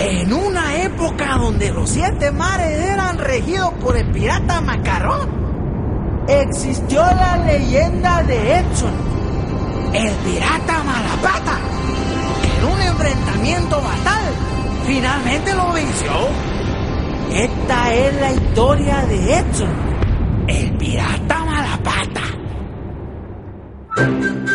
En una época donde los 7 mares eran regidos por el pirata Macarrón, existió la leyenda de Edson, el pirata Malapata, que en un enfrentamiento fatal finalmente lo venció. Esta es la historia de Edson, el pirata Malapata.